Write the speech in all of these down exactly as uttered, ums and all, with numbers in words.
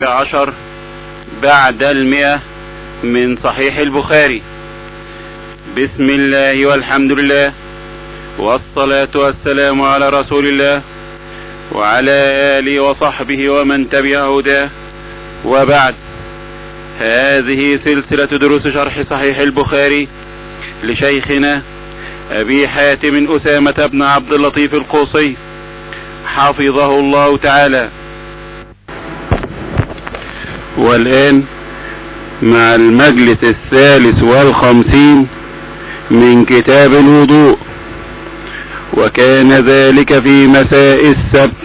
عشر بعد المئة من صحيح البخاري. بسم الله والحمد لله والصلاة والسلام على رسول الله وعلى آله وصحبه ومن تبع هداه، وبعد. هذه سلسلة دروس شرح صحيح البخاري لشيخنا أبي حاتم أسامة بن عبد اللطيف القوصي حفظه الله تعالى. والآن مع المجلس الثالث والخمسين من كتاب الوضوء، وكان ذلك في مساء السبت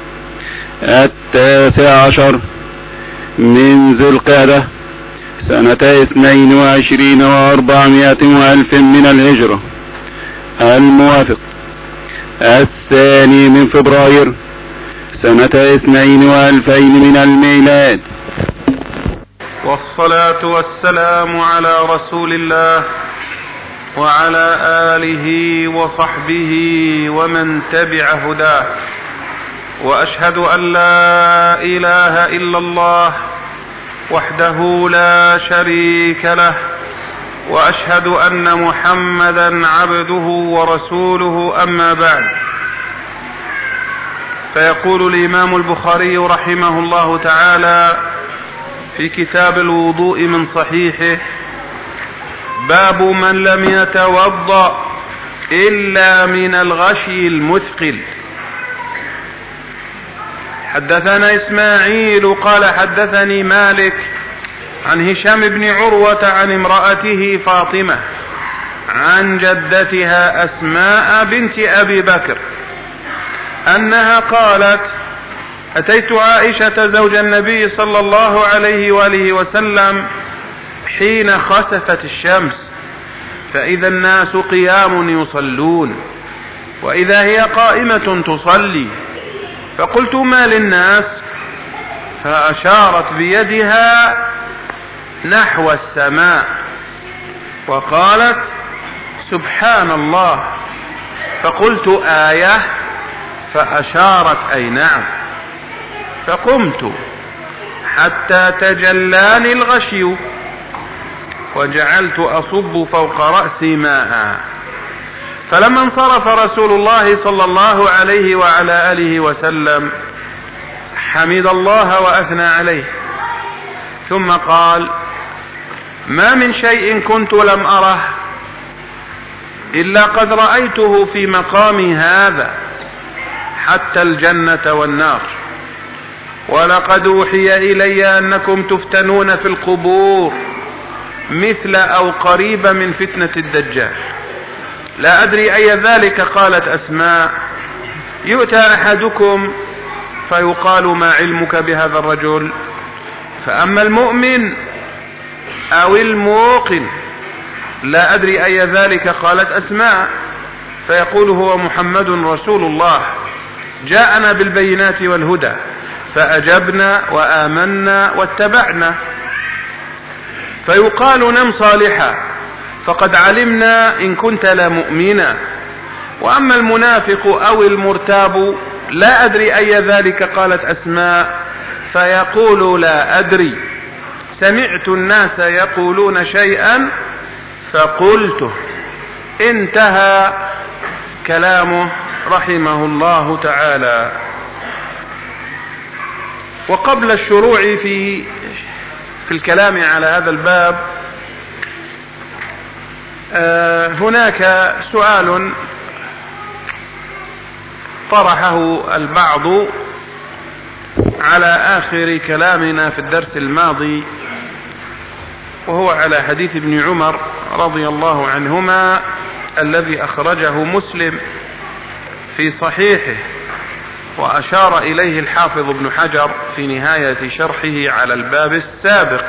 التاسع عشر من ذي القعدة سنة اثنين وعشرين واربعمائة والف من الهجرة، الموافق الثاني من فبراير سنة اثنين والفين من الميلاد. والصلاة والسلام على رسول الله وعلى آله وصحبه ومن تبع هداه، وأشهد أن لا إله إلا الله وحده لا شريك له، وأشهد أن محمدا عبده ورسوله، أما بعد. فيقول الإمام البخاري رحمه الله تعالى في كتاب الوضوء من صحيحه: باب من لم يتوضأ إلا من الغشي المثقل. حدثنا إسماعيل قال حدثني مالك عن هشام بن عروة عن امرأته فاطمة عن جدتها أسماء بنت أبي بكر أنها قالت: أتيت عائشة زوج النبي صلى الله عليه وآله وسلم حين خسفت الشمس، فإذا الناس قيام يصلون وإذا هي قائمة تصلي، فقلت: ما للناس؟ فأشارت بيدها نحو السماء وقالت: سبحان الله. فقلت: آية؟ فأشارت: أي نعم. فقمت حتى تجلاني الغشي وجعلت أصب فوق رأسي ماء، فلما انصرف رسول الله صلى الله عليه وعلى آله وسلم حمد الله وأثنى عليه، ثم قال: ما من شيء كنت لم أره إلا قد رأيته في مقامي هذا، حتى الجنة والنار، ولقد أوحي إلي أنكم تفتنون في القبور مثل أو قريب من فتنة الدجال. لا أدري أي ذلك. قالت أسماء: يؤتى أحدكم فيقال: ما علمك بهذا الرجل؟ فأما المؤمن أو الموقن لا أدري أي ذلك. قالت أسماء: فيقول: هو محمد رسول الله جاءنا بالبينات والهدى، فأجبنا وآمنا واتبعنا. فيقال: نم صالحا فقد علمنا إن كنت لمؤمنا. وأما المنافق أو المرتاب لا أدري أي ذلك. قالت أسماء: فيقول: لا أدري، سمعت الناس يقولون شيئا فقلته. انتهى كلامه رحمه الله تعالى. وقبل الشروع في في الكلام على هذا الباب، آه هناك سؤال طرحه البعض على آخر كلامنا في الدرس الماضي، وهو على حديث ابن عمر رضي الله عنهما الذي أخرجه مسلم في صحيحه، وأشار إليه الحافظ ابن حجر في نهاية شرحه على الباب السابق،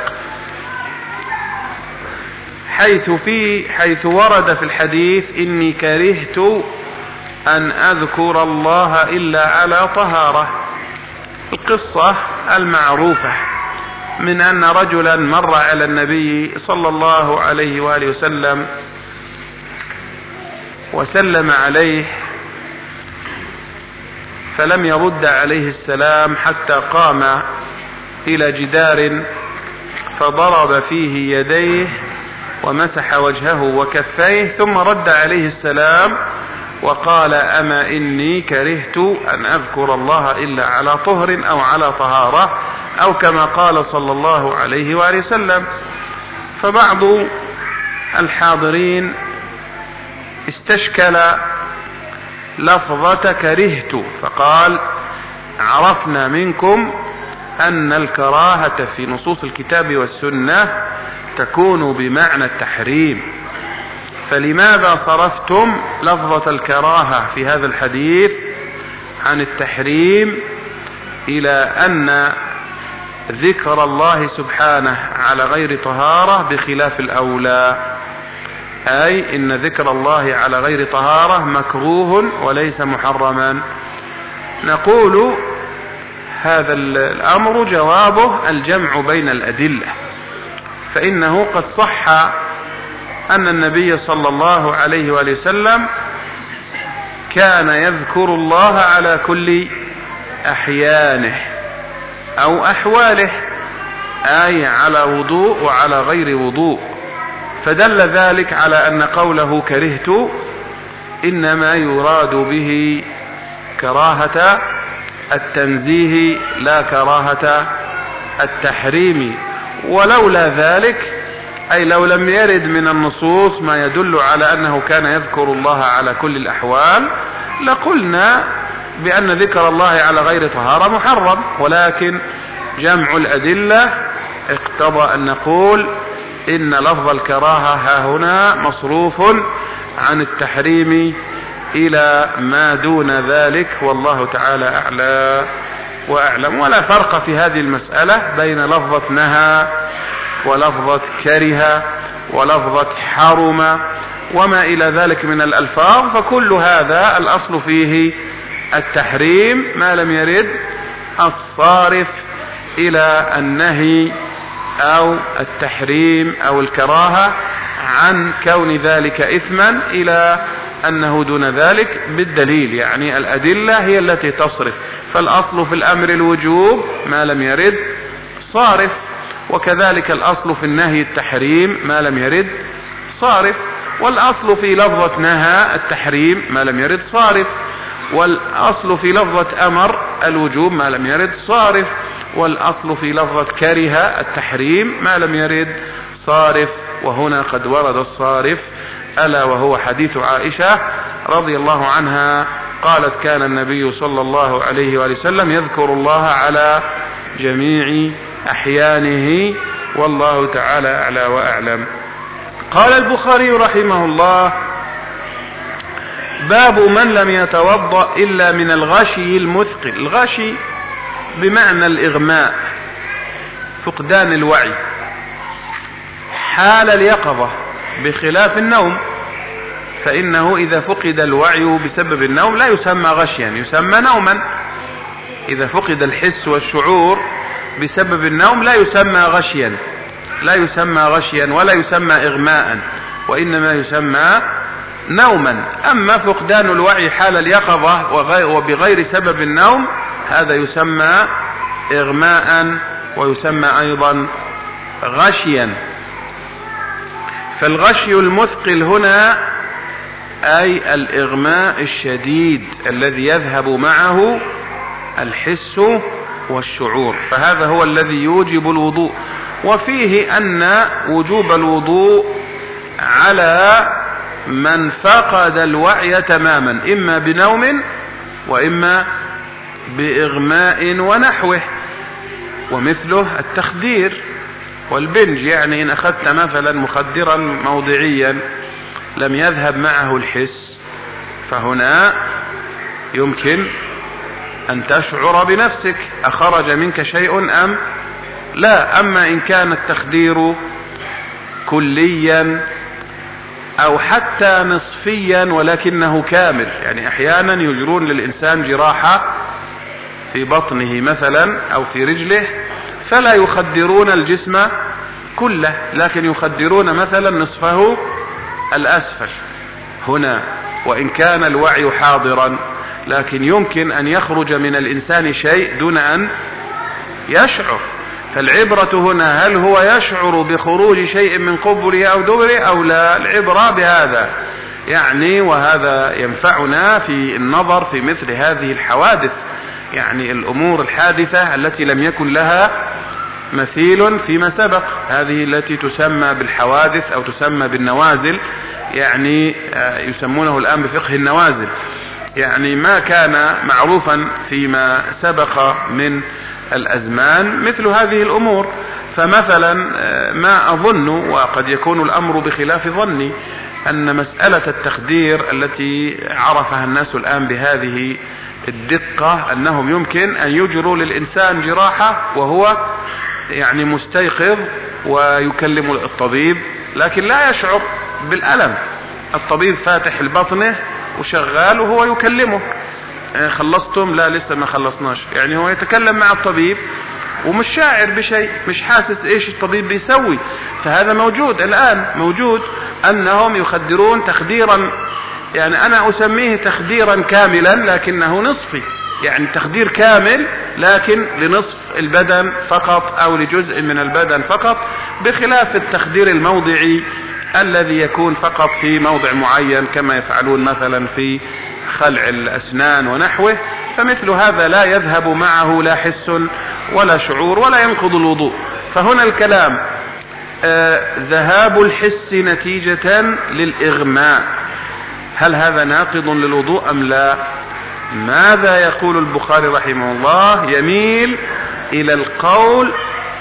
حيث في حيث ورد في الحديث: إني كرهت أن أذكر الله إلا على طهارة. القصة المعروفة من أن رجلا مر على النبي صلى الله عليه وآله وسلم وسلم عليه، فلم يرد عليه السلام حتى قام إلى جدار فضرب فيه يديه ومسح وجهه وكفيه، ثم رد عليه السلام وقال: أما إني كرهت أن أذكر الله إلا على طهر أو على طهارة، أو كما قال صلى الله عليه وآله وسلم. فبعض الحاضرين استشكل لفظة كرهت، فقال: عرفنا منكم أن الكراهة في نصوص الكتاب والسنة تكون بمعنى التحريم، فلماذا صرفتم لفظة الكراهة في هذا الحديث عن التحريم إلى أن ذكر الله سبحانه على غير طهارة بخلاف الأولى، أي إن ذكر الله على غير طهارة مكروه وليس محرما؟ نقول هذا الأمر جوابه الجمع بين الأدلة، فإنه قد صح أن النبي صلى الله عليه وآله وسلم كان يذكر الله على كل أحيانه أو أحواله، أي على وضوء وعلى غير وضوء، فدل ذلك على أن قوله كرهت إنما يراد به كراهة التنزيه لا كراهة التحريم. ولولا ذلك، أي لو لم يرد من النصوص ما يدل على أنه كان يذكر الله على كل الأحوال، لقلنا بأن ذكر الله على غير طهارة محرم، ولكن جمع الأدلة اقتضى أن نقول إن لفظ الكراهة ها هنا مصروف عن التحريم إلى ما دون ذلك، والله تعالى أعلى وأعلم. ولا فرق في هذه المسألة بين لفظة نهى ولفظة كره ولفظة حرم وما إلى ذلك من الألفاظ، فكل هذا الأصل فيه التحريم ما لم يرد الصارف إلى النهي أو التحريم أو الكراهة عن كون ذلك إثما إلى أنه دون ذلك بالدليل، يعني الأدلة هي التي تصرف. فالأصل في الأمر الوجوب ما لم يرد صارف، وكذلك الأصل في النهي التحريم ما لم يرد صارف، والأصل في لفظة نهى التحريم ما لم يرد صارف، والأصل في لفظة أمر الوجوب ما لم يرد صارف، والأصل في لفظة كره التحريم ما لم يرد صارف. وهنا قد ورد الصارف، ألا وهو حديث عائشة رضي الله عنها قالت: كان النبي صلى الله عليه وآله وسلم يذكر الله على جميع أحيانه، والله تعالى أعلى وأعلم. قال البخاري رحمه الله: باب من لم يتوضأ إلا من الغشي المثقل. الغشي بمعنى الإغماء، فقدان الوعي حال اليقظة، بخلاف النوم، فإنه إذا فقد الوعي بسبب النوم لا يسمى غشيا، يسمى نوما. إذا فقد الحس والشعور بسبب النوم لا يسمى غشيا، لا يسمى غشيا ولا يسمى إغماء، وإنما يسمى نوما. أما فقدان الوعي حال اليقظة وبغير سبب النوم هذا يسمى إغماء ويسمى أيضا غشيا. فالغشي المثقل هنا أي الإغماء الشديد الذي يذهب معه الحس والشعور، فهذا هو الذي يوجب الوضوء. وفيه أن وجوب الوضوء على من فقد الوعي تماما، إما بنوم وإما بإغماء ونحوه، ومثله التخدير والبنج، يعني إن أخذت مثلا مخدرا موضعيا لم يذهب معه الحس، فهنا يمكن أن تشعر بنفسك أخرج منك شيء أم لا. أما إن كان التخدير كليا أو حتى نصفيا ولكنه كامل، يعني أحيانا يجرون للإنسان جراحة في بطنه مثلا أو في رجله فلا يخدرون الجسم كله، لكن يخدرون مثلا نصفه الأسفل هنا، وإن كان الوعي حاضرا، لكن يمكن أن يخرج من الإنسان شيء دون أن يشعر. فالعبرة هنا هل هو يشعر بخروج شيء من قبله أو دبره أو لا؟ العبرة بهذا يعني، وهذا ينفعنا في النظر في مثل هذه الحوادث، يعني الأمور الحادثة التي لم يكن لها مثيل فيما سبق، هذه التي تسمى بالحوادث أو تسمى بالنوازل، يعني يسمونه الآن بفقه النوازل، يعني ما كان معروفا فيما سبق من الأزمان مثل هذه الأمور. فمثلا ما أظن، وقد يكون الأمر بخلاف ظني، أن مسألة التخدير التي عرفها الناس الآن بهذه الدقة، أنهم يمكن أن يجروا للإنسان جراحة وهو يعني مستيقظ ويكلم الطبيب لكن لا يشعر بالألم، الطبيب فاتح البطنه وشغال وهو يكلمه، خلصتم؟ لا لسه ما خلصناش، يعني هو يتكلم مع الطبيب ومش شاعر بشيء، مش حاسس ايش الطبيب بيسوي. فهذا موجود الآن، موجود أنهم يخدرون تخديرا، يعني أنا أسميه تخديرا كاملا لكنه نصفي، يعني تخدير كامل لكن لنصف البدن فقط أو لجزء من البدن فقط، بخلاف التخدير الموضعي الذي يكون فقط في موضع معين كما يفعلون مثلا في خلع الأسنان ونحوه. فمثل هذا لا يذهب معه لا حس ولا شعور ولا ينقض الوضوء. فهنا الكلام آه ذهاب الحس نتيجة للإغماء، هل هذا ناقض للوضوء أم لا؟ ماذا يقول البخاري رحمه الله؟ يميل إلى القول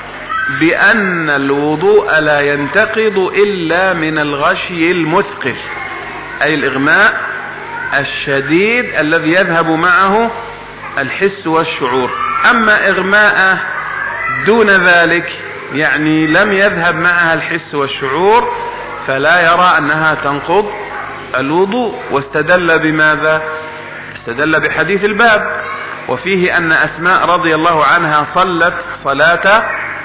بأن الوضوء لا ينتقض إلا من الغشي المثقل، أي الإغماء الشديد الذي يذهب معه الحس والشعور. أما إغماء دون ذلك، يعني لم يذهب معها الحس والشعور، فلا يرى أنها تنقض الوضوء. واستدل بماذا؟ استدل بحديث الباب، وفيه أن أسماء رضي الله عنها صلت صلاة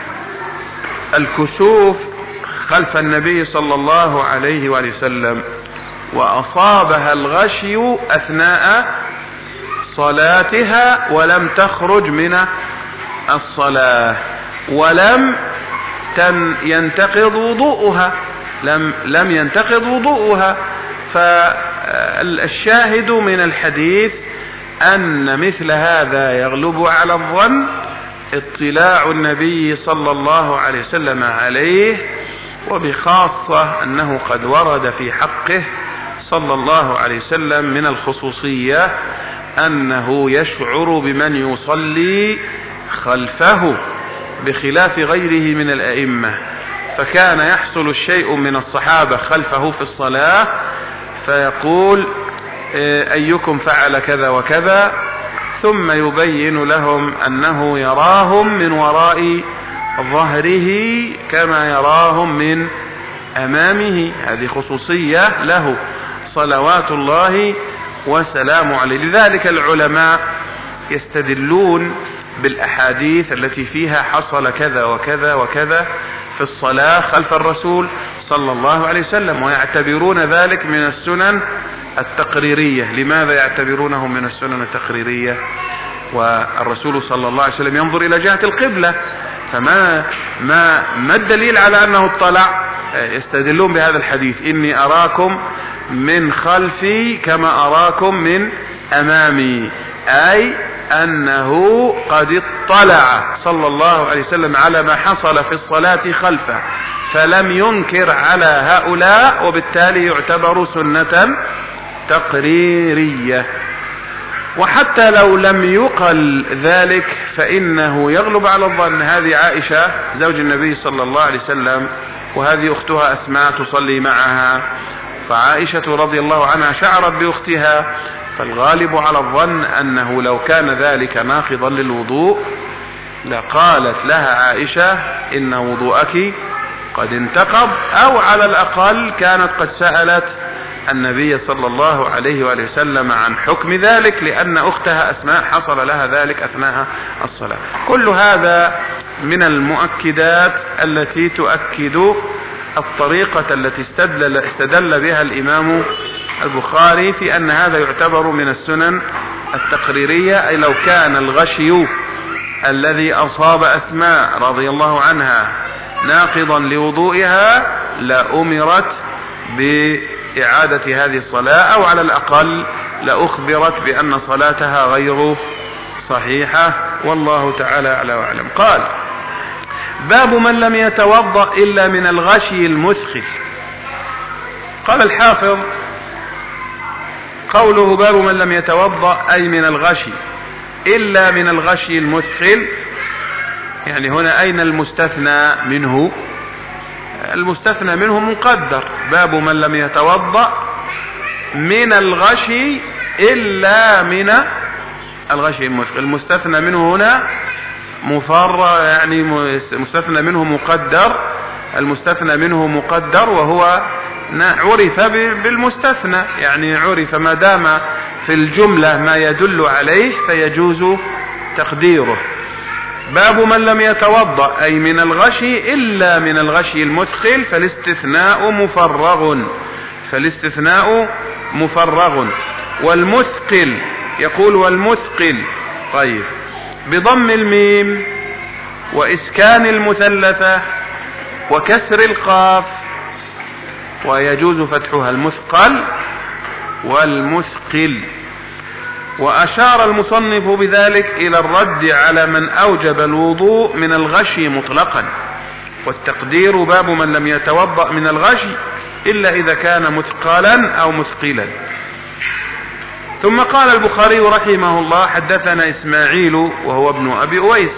الكسوف خلف النبي صلى الله عليه وآله وسلم، وأصابها الغشي أثناء صلاتها ولم تخرج من الصلاة ولم ينتقض وضوءها، لم, لم ينتقض وضوءها. فالشاهد من الحديث أن مثل هذا يغلب على الظن اطلاع النبي صلى الله عليه وسلم عليه، وبخاصة أنه قد ورد في حقه صلى الله عليه وسلم من الخصوصية أنه يشعر بمن يصلي خلفه بخلاف غيره من الأئمة. فكان يحصل الشيء من الصحابة خلفه في الصلاة فيقول أيكم فعل كذا وكذا، ثم يبين لهم أنه يراهم من وراء ظهره كما يراهم من أمامه. هذه خصوصية له صلوات الله وسلامه عليه. لذلك العلماء يستدلون بالأحاديث التي فيها حصل كذا وكذا وكذا في الصلاة خلف الرسول صلى الله عليه وسلم، ويعتبرون ذلك من السنن التقريرية. لماذا يعتبرونه من السنن التقريرية؟ والرسول صلى الله عليه وسلم ينظر إلى جهة القبلة، فما ما ما الدليل على أنه اطلع؟ يستدلون بهذا الحديث: إني أراكم من خلفي كما أراكم من أمامي، أي أنه قد اطلع صلى الله عليه وسلم على ما حصل في الصلاة خلفه فلم ينكر على هؤلاء، وبالتالي يعتبر سنة تقريرية. وحتى لو لم يقل ذلك فإنه يغلب على الظن. هذه عائشة زوج النبي صلى الله عليه وسلم، وهذه أختها أسماء تصلي معها، فعائشة رضي الله عنها شعرت بأختها، فالغالب على الظن أنه لو كان ذلك ناقضا للوضوء لقالت لها عائشة إن وضوءك قد انتقض، أو على الأقل كانت قد سألت النبي صلى الله عليه وآله وسلم عن حكم ذلك، لأن أختها أسماء حصل لها ذلك أثناء الصلاة. كل هذا من المؤكدات التي تؤكد الطريقة التي استدل, استدل بها الإمام البخاري في أن هذا يعتبر من السنن التقريرية، أي لو كان الغشي الذي أصاب أسماء رضي الله عنها ناقضا لوضوئها لأمرت بإعادة هذه الصلاة، أو على الأقل لأخبرت بأن صلاتها غير صحيحة، والله تعالى أعلى وأعلم. قال: باب من لم يتوضأ إلا من الغشي المثقل. قال الحافظ: قوله باب من لم يتوضأ أي من الغشي إلا من الغشي المثقل، يعني هنا أين المستثنى منه؟ المستثنى منه مقدر، باب من لم يتوضأ من الغشي إلا من الغشي المثقل. المستثنى منه هنا مفر، يعني مستثنى منه مقدر، المستثنى منه مقدر وهو عرف بالمستثنى، يعني عرف ما دام في الجملة ما يدل عليه فيجوز تقديره. باب من لم يتوضأ أي من الغشي إلا من الغشي المثقل، فالاستثناء مفرغ، فالاستثناء مفرغ. والمثقل، يقول والمثقل، طيب، بضم الميم وإسكان المثلثة وكسر القاف، ويجوز فتحها، المثقل والمثقل. وأشار المصنف بذلك إلى الرد على من أوجب الوضوء من الغشي مطلقا، والتقدير باب من لم يتوضأ من الغشي إلا إذا كان مثقلا أو مثقلا. ثم قال البخاري رحمه الله: حدثنا إسماعيل وهو ابن أبي أويس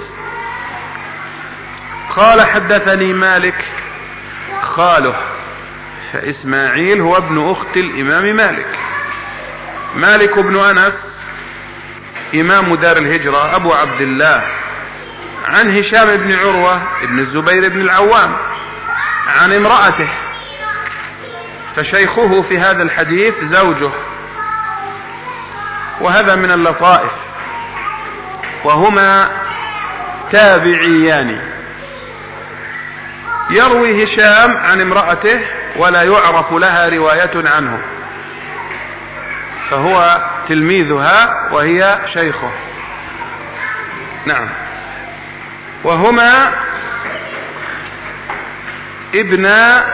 قال: حدثني مالك خاله، فإسماعيل هو ابن أخت الإمام مالك. مالك بن أنس إمام دار الهجرة أبو عبد الله، عن هشام بن عروة ابن الزبير بن العوام عن امرأته، فشيخه في هذا الحديث زوجه، وهذا من اللطائف، وهما تابعيان. يروي هشام عن امرأته ولا يعرف لها رواية عنه، فهو تلميذها وهي شيخه. نعم. وهما ابن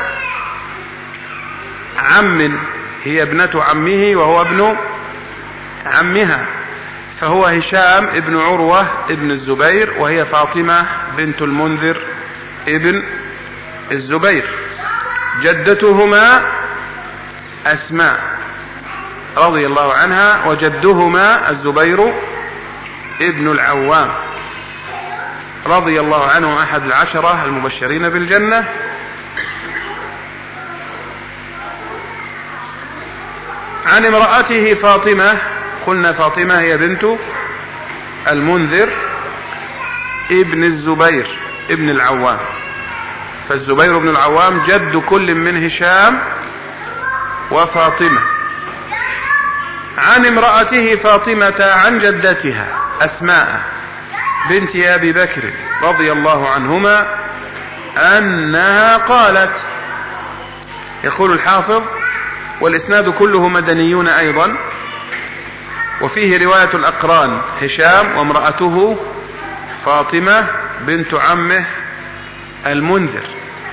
عم، هي ابنة عمه وهو ابن عمها، فهو هشام ابن عروة ابن الزبير، وهي فاطمة بنت المنذر ابن الزبير. جدتهما أسماء رضي الله عنها، وجدهما الزبير ابن العوام رضي الله عنه، أحد العشرة المبشرين بالجنة. عن امرأته فاطمة، قلنا فاطمة هي بنت المنذر ابن الزبير ابن العوام، فالزبير بن العوام جد كل من هشام وفاطمة. عن امرأته فاطمة عن جدتها أسماء بنت أبي بكر رضي الله عنهما أنها قالت. يقول الحافظ: والإسناد كله مدنيون أيضا، وفيه رواية الأقران هشام وامرأته فاطمة بنت عمه المنذر،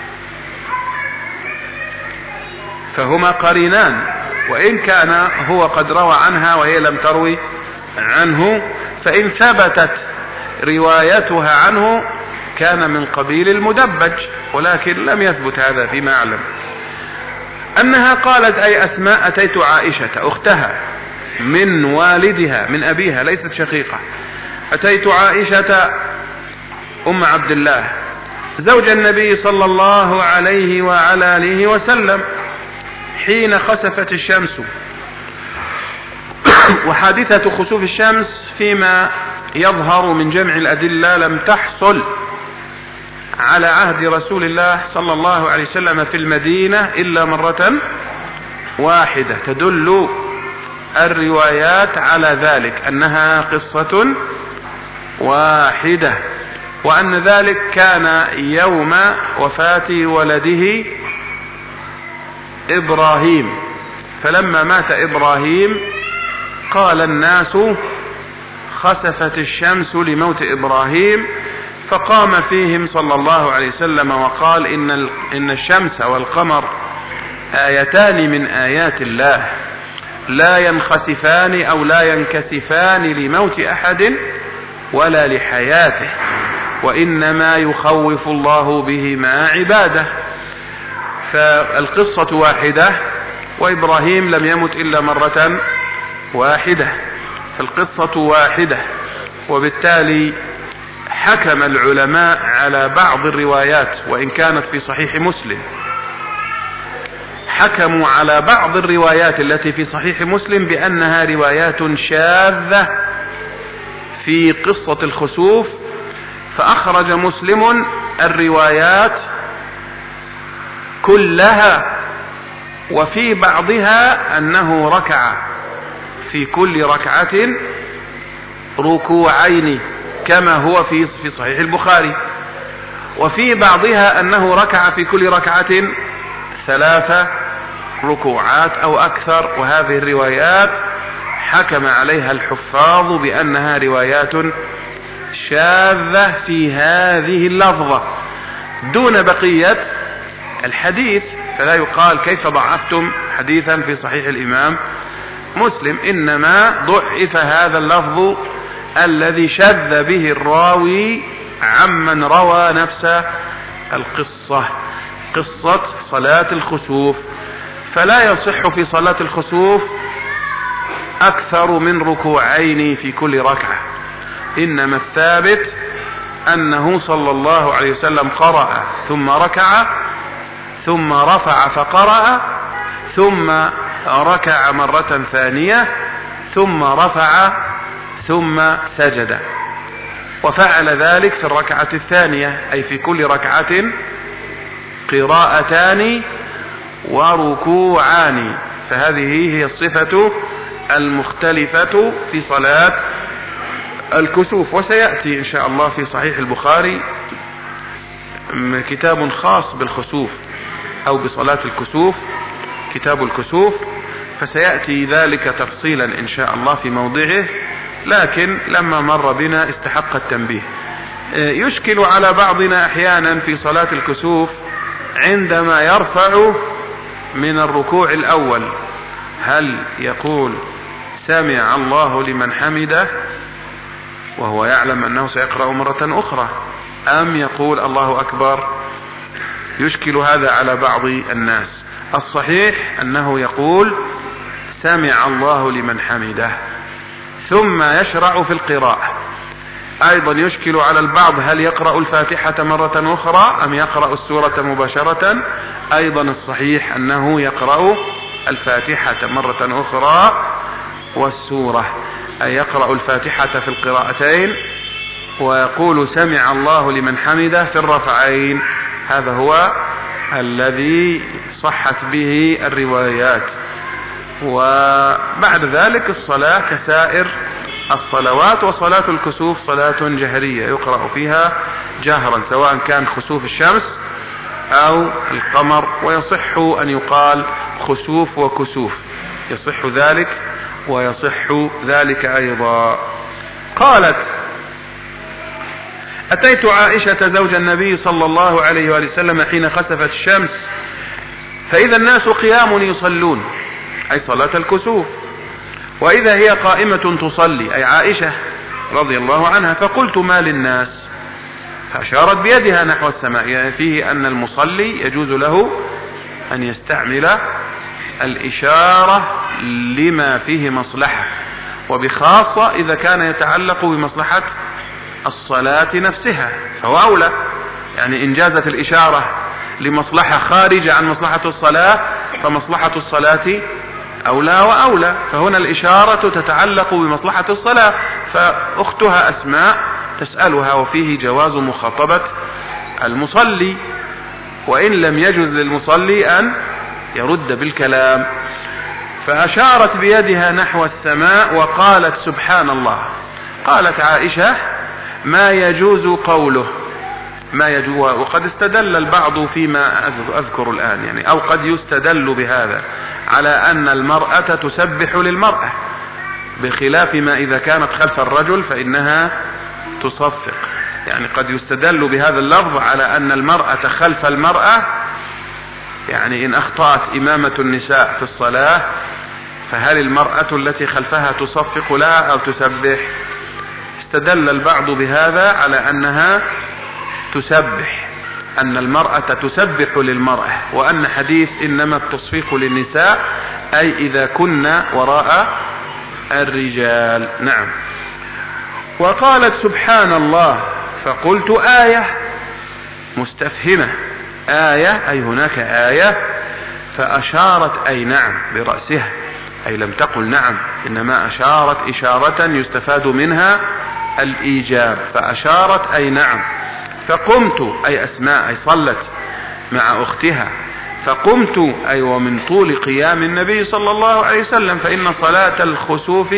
فهما قرينان، وإن كان هو قد روى عنها وهي لم تروي عنه، فإن ثبتت روايتها عنه كان من قبيل المدبج، ولكن لم يثبت هذا فيما أعلم. أنها قالت أي أسماء: أتيت عائشة أختها من والدها من أبيها، ليست شقيقة، أتيت عائشة أم عبد الله زوج النبي صلى الله عليه وعلى آله وسلم حين خسفت الشمس. وحادثة خسوف الشمس فيما يظهر من جمع الأدلة لم تحصل على عهد رسول الله صلى الله عليه وسلم في المدينة إلا مرة واحدة، تدل الروايات على ذلك أنها قصة واحدة، وأن ذلك كان يوم وفاة ولده إبراهيم، فلما مات إبراهيم قال الناس خسفت الشمس لموت إبراهيم، فقام فيهم صلى الله عليه وسلم وقال إن إن الشمس والقمر آيتان من آيات الله لا ينخسفان أو لا ينكسفان لموت أحد ولا لحياته، وإنما يخوف الله بهما عباده. فالقصة واحدة، وإبراهيم لم يمت إلا مرة واحدة، فالقصة واحدة. وبالتالي حكم العلماء على بعض الروايات وإن كانت في صحيح مسلم، حكموا على بعض الروايات التي في صحيح مسلم بأنها روايات شاذة في قصة الخسوف، فأخرج مسلم الروايات كلها، وفي بعضها أنه ركع في كل ركعة ركوعين كما هو في في صحيح البخاري، وفي بعضها أنه ركع في كل ركعة ثلاث ركوعات أو أكثر. وهذه الروايات حكم عليها الحفاظ بأنها روايات شاذة في هذه اللفظة دون بقية الحديث، فلا يقال كيف ضعفتم حديثا في صحيح الإمام مسلم، إنما ضعف هذا اللفظ الذي شذ به الراوي عمن روى نفس القصة، قصة صلاة الخسوف. فلا يصح في صلاة الخسوف أكثر من ركوعين في كل ركعة، إنما الثابت أنه صلى الله عليه وسلم قرأ ثم ركع ثم رفع فقرأ ثم ركع مرة ثانية ثم رفع ثم سجد، وفعل ذلك في الركعة الثانية، أي في كل ركعة قراءتان وركوعان. فهذه هي الصفة المختلفة في صلاة الكسوف. وسيأتي إن شاء الله في صحيح البخاري كتاب خاص بالخسوف أو بصلاة الكسوف، كتاب الكسوف، فسيأتي ذلك تفصيلا إن شاء الله في موضعه، لكن لما مر بنا استحق التنبيه. يشكل على بعضنا أحيانا في صلاة الكسوف عندما يرفع من الركوع الأول، هل يقول سمع الله لمن حمده وهو يعلم أنه سيقرأ مرة أخرى، أم يقول الله أكبر؟ يشكل هذا على بعض الناس. الصحيح أنه يقول سمع الله لمن حمده ثم يشرع في القراءة. أيضا يشكل على البعض هل يقرأ الفاتحة مرة أخرى أم يقرأ السورة مباشرة؟ أيضا الصحيح أنه يقرأ الفاتحة مرة أخرى والسورة، أي يقرأ الفاتحة في القراءتين ويقول سمع الله لمن حمده في الرفعين. هذا هو الذي صحت به الروايات. وبعد ذلك الصلاة كسائر الصلوات، وصلاة الكسوف صلاة جهرية يقرأ فيها جهرا، سواء كان خسوف الشمس أو القمر، ويصح أن يقال خسوف وكسوف، يصح ذلك ويصح ذلك أيضا. قالت أتيت عائشة زوج النبي صلى الله عليه وآله وسلم حين خسفت الشمس فإذا الناس قيام يصلون، أي صلاة الكسوف، وإذا هي قائمة تصلي، أي عائشة رضي الله عنها، فقلت ما للناس؟ فأشارت بيدها نحو السماء، يعني فيه أن المصلي يجوز له أن يستعمل الإشارة لما فيه مصلحة، وبخاصة إذا كان يتعلق بمصلحة الصلاة نفسها فهو أولى. يعني إن جازت الإشارة لمصلحة خارجة عن مصلحة الصلاة فمصلحة الصلاة أولى وأولى، فهنا الإشارة تتعلق بمصلحة الصلاة، فأختها أسماء تسألها وفيه جواز مخاطبة المصلي، وإن لم يجوز للمصلي أن يرد بالكلام. فأشارت بيدها نحو السماء وقالت سبحان الله. قالت عائشة ما يجوز قوله، ما يجوز، وقد استدل البعض فيما أذكر الآن، يعني أو قد يستدل بهذا على أن المرأة تسبح للمرأة، بخلاف ما إذا كانت خلف الرجل فإنها تصفق. يعني قد يستدل بهذا اللفظ على أن المرأة خلف المرأة، يعني إن أخطأت إمامة النساء في الصلاة فهل المرأة التي خلفها تصفق لها أو تسبح؟ استدل البعض بهذا على أنها تسبح، أن المرأة تسبح للمرأة، وأن حديث إنما التصفيق للنساء أي إذا كنا وراء الرجال. نعم. وقالت سبحان الله، فقلت آية مستفهمة، آية أي هناك آية، فأشارت أي نعم برأسها، أي لم تقل نعم، إنما أشارت إشارة يستفاد منها الإيجاب، فأشارت أي نعم. فقمت أي أسماء، أي صلت مع أختها، فقمت أي ومن طول قيام النبي صلى الله عليه وسلم، فإن صلاة الخسوف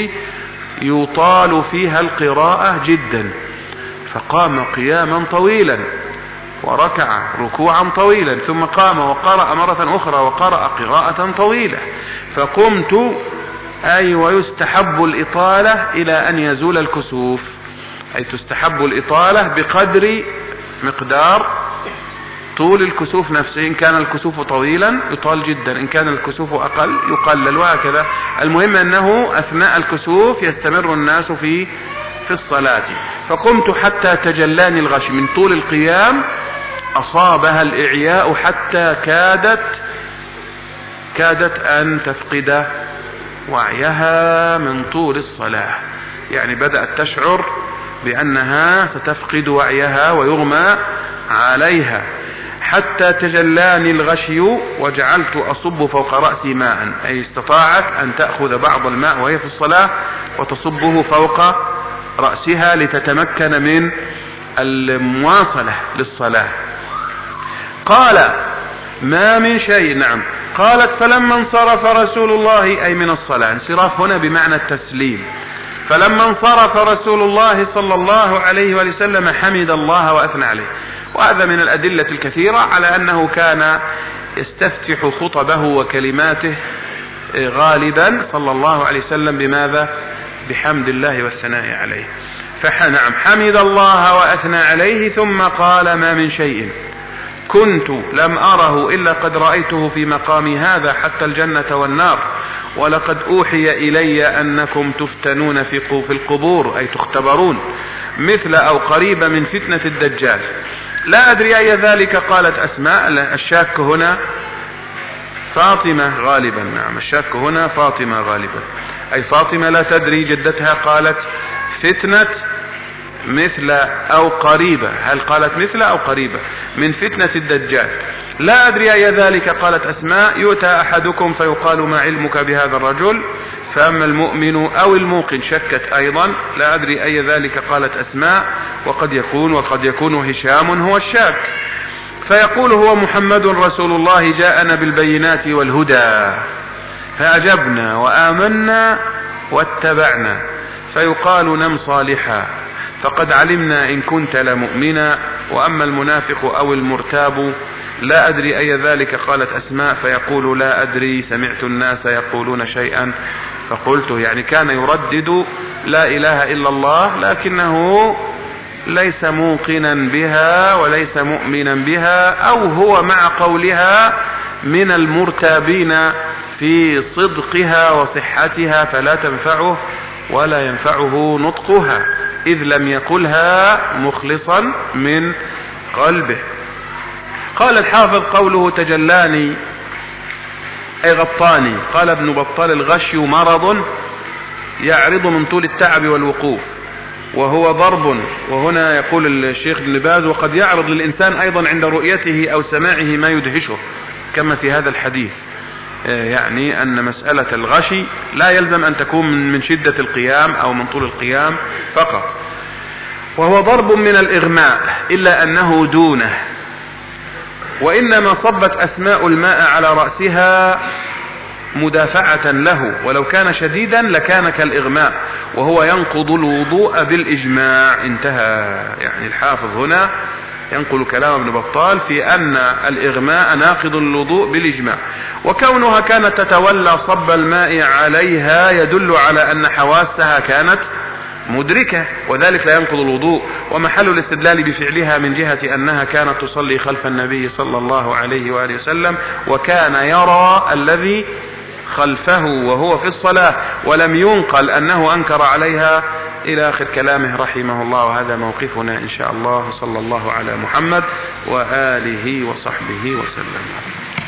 يطال فيها القراءة جدا، فقام قياما طويلا وركع ركوعا طويلا، ثم قام وقرأ مرة أخرى وقرأ قراءة طويلة. فقمت أي ويستحب الإطالة إلى أن يزول الكسوف، أي تستحب الإطالة بقدر مقدار طول الكسوف نفسه. إن كان الكسوف طويلا يطال جدا، إن كان الكسوف أقل يقلل، وهكذا. المهم أنه أثناء الكسوف يستمر الناس في في الصلاة. فقمت حتى تجلاني الغش، من طول القيام أصابها الإعياء حتى كادت كادت أن تفقد وعيها من طول الصلاة، يعني بدأت تشعر بأنها ستفقد وعيها ويغمى عليها. حتى تجلاني الغشي وجعلت أصب فوق رأسي ماء، أي استطاعت أن تأخذ بعض الماء وهي في الصلاة وتصبه فوق رأسها لتتمكن من المواصلة للصلاة. قال ما من شيء. نعم. قالت فلما انصرف رسول الله، أي من الصلاة، انصراف هنا بمعنى التسليم. فلما انصرف رسول الله صلى الله عليه وسلم حمد الله وأثنى عليه. وهذا من الأدلة الكثيرة على أنه كان يستفتح خطبه وكلماته غالبا صلى الله عليه وسلم بماذا؟ بحمد الله والثناء عليه. فنعم، حمد الله وأثنى عليه، ثم قال ما من شيء كنت لم أره إلا قد رأيته في مقامي هذا حتى الجنة والنار، ولقد أوحي إلي أنكم تفتنون في القبور، أي تختبرون، مثل أو قريبة من فتنة الدجال. لا أدري أي ذلك. قالت أسماء، الشاك هنا فاطمة غالبا. نعم، الشاك هنا فاطمة غالبا، أي فاطمة لا تدري. جدتها قالت فتنة مثل أو قريبة. هل قالت مثل أو قريبة من فتنة الدجال؟ لا أدري أي ذلك. قالت أسماء يؤتى أحدكم فيقال ما علمك بهذا الرجل، فأما المؤمن أو الموقن. شكت أيضا، لا أدري أي ذلك. قالت أسماء وقد يكون وقد يكون هشام هو الشاك. فيقول هو محمد رسول الله جاءنا بالبينات والهدى فأجبنا وآمنا واتبعنا. فيقال نم صالحا فقد علمنا إن كنت لمؤمنا، وأما المنافق أو المرتاب لا أدري أي ذلك. قالت أسماء فيقول لا أدري، سمعت الناس يقولون شيئا فقلته، يعني كان يردد لا إله إلا الله لكنه ليس موقنا بها وليس مؤمنا بها، أو هو مع قولها من المرتابين في صدقها وصحتها، فلا تنفعه ولا ينفعه نطقها إذ لم يقلها مخلصا من قلبه. قال الحافظ قوله تجلاني أي غطاني. قال ابن بطال الغشي مرض يعرض من طول التعب والوقوف، وهو ضرب. وهنا يقول الشيخ ابن باز وقد يعرض للإنسان أيضا عند رؤيته أو سماعه ما يدهشه، كما في هذا الحديث، يعني أن مسألة الغشي لا يلزم أن تكون من شدة القيام أو من طول القيام فقط. وهو ضرب من الإغماء إلا أنه دونه. وإنما صبت أسماء الماء على رأسها مدافعة له، ولو كان شديدا لكان كالإغماء، وهو ينقض الوضوء بالإجماع. انتهى. يعني الحافظ هنا ينقل كلام ابن بطال في أن الإغماء ناقض الوضوء بالإجماع، وكونها كانت تتولى صب الماء عليها يدل على أن حواسها كانت مدركة، وذلك لا ينقض الوضوء. ومحل الاستدلال بفعلها من جهة أنها كانت تصلي خلف النبي صلى الله عليه وآله وسلم، وكان يرى الذي خلفه وهو في الصلاة، ولم ينقل أنه أنكر عليها إلى آخر كلامه رحمه الله. وهذا موقفنا إن شاء الله، صلى الله على محمد وآله وصحبه وسلم.